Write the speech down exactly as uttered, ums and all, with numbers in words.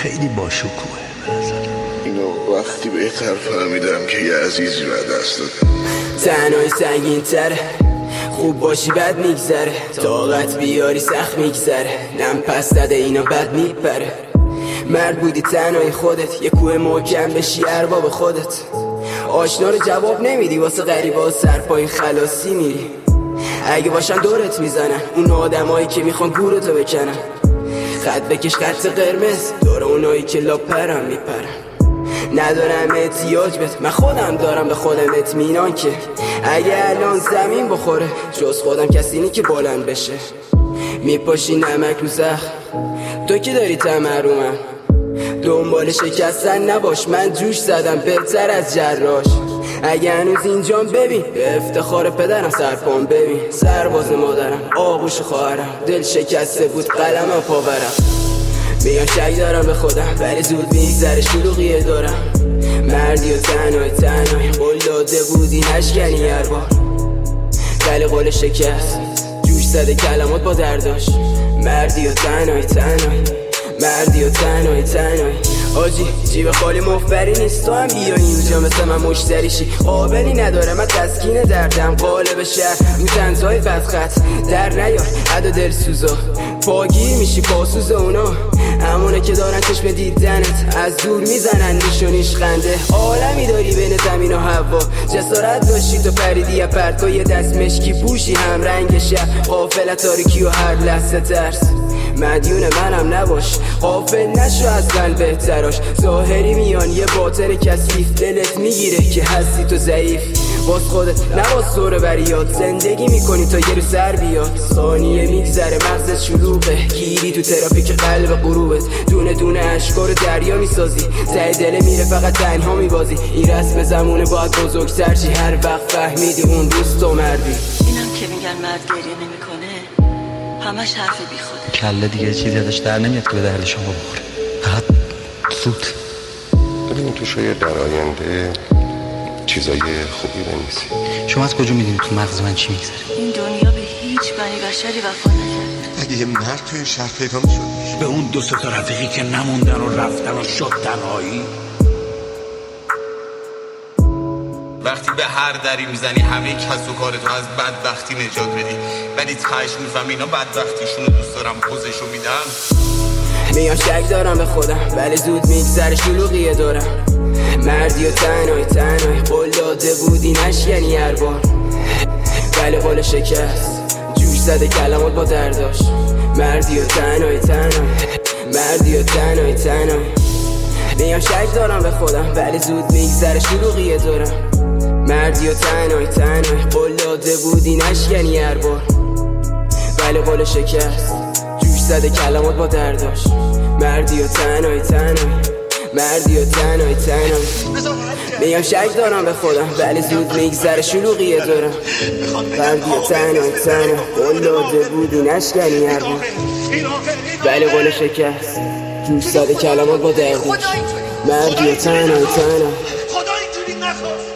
خیلی باشکوهه به نظرم. اینو وقتی بهتر فهمیدم که یه عزیزی رو دست دادم. تنهایی سنگین تره، خوب باشی بد میگذره، طاقت بیاری سخت میگذره، نم پس داده اینا بد میپره. مرد بودی تنهایی خودت، یه کوه محکم بشی ارباب خودت. آشنا رو جواب نمیدی، واسه غریبه ها سرپایی خلاصی میری. اگه باشن دورت میزنن اون آدمایی که میخوان گورتو بکنن. خط بکش خط قرمز دور اونایی که لاپرم میپرن. ندارم احتیاج بهت، من خودم دارم به خودم اطمینان که اگه الان زمین بخوره جز خودم کسی نی که بلند بشه. میپاشی نمک رو زخم، تو که داری طمع رو من. دنبال شکستن نباش، من جوش زدم بهتر از جراش. اگه هنوز اینجام ببین، به افتخار پدرم سرپام ببین. سرباز مادرم، آغوش خواهرم، دل شکسته بود قلمم پاورم. میگم شک دارم به خودم ولی زود میگذره شلوغیه دارم. مردی و تنهای تنهای قول داده بودی نشکنی هر بار، ولی قول شکست جوش زده کلمات با درداش. مردی و تنهای تنهای مردی و تنهای تنهای آجی جیب خالی مفبری نیست، تو هم بیا اینجا مثل من مشتریشی. قابلی نداره من تسکین دردم، قالب شهر رو تنزهای بدخط در نیار عدا دل سوزا. پاگیر میشی پاسوز اونا، همونه که دارن چشم دیدنت از دور میزنن نشونیش خنده. عالمی داری بین زمین و هوا، جسارت داشتی تو پریدی یا پرتگاه یه دست مشکی پوشی هم رنگ شهر. غافل تاریکی و هر لحظه ترس، مدیون منم نباش، غافل نشو از قلب بهتراش. ظاهری میان یه باطن کثیف، دلت میگیره که هستی تو ضعیف. باز خودت نباز سور بریاد، زندگی میکنی تا یه رو سر بیاد. ثانیه میگذره مغزت شلوغه، گیری تو ترافیک قلب غروبت. دونه دونه اشکار دریا میسازی، ته دل میره فقط تنها میبازی. این رسم زمونه باید بزرگتر چی، هر وقت فهمیدی اون روز تو مردی. اینم که میگن مرد گریه نمیکنه همش حرف بی خوده. کله دیگه چیزی ازش در نمیاد که به درد شما بخوره، فقط سود. ببین تو شاید در آینده چیزای خوبی بنویسی. شما از کجا میدونی تو مغز من چی میگذره؟ این دنیا به هیچ بنی بشری وفا نکرده. اگه یه مرد توی شهر پیدا میشد، به اون دو سه تا رفیقی که نموندن و رفتن و شد تنهایی. وقتی به هر دری میزنی همه کس و کارتو از بدبختی نجات بدی، ولی تهش میفهمی اینا بدبختیشونو دوست دارم پوزشو میدم. میام شک دارم به خودم ولی زود میگذره شلوغیه دارم. مردی و تنهای تنهای قول داده بودی نشکنی هر بار، ولی قول شکست جوش زده کلمات با درداش. مردی و تنهای تنهای مردی و تنهای تنهای میام شک دارم به خودم ولی زود میگذره شلوغیه دارم. مردی و تنهای تنهای قول داده بودی نشکنی هر بار، ولی قول شکست جوش زده کلمات با درداش. مردی و تنهای تنهای مردی و تنهای تنهای میام شک دارم به خودم ولی زود میگذره شلوغیه دارم. مردی و تنهای تنهای قول داده بودی نشکنی هر بار، ولی قول شکست جوش زده کلمات با درداش. مردی و تنهای تنهای خدا اینجوری نخواست.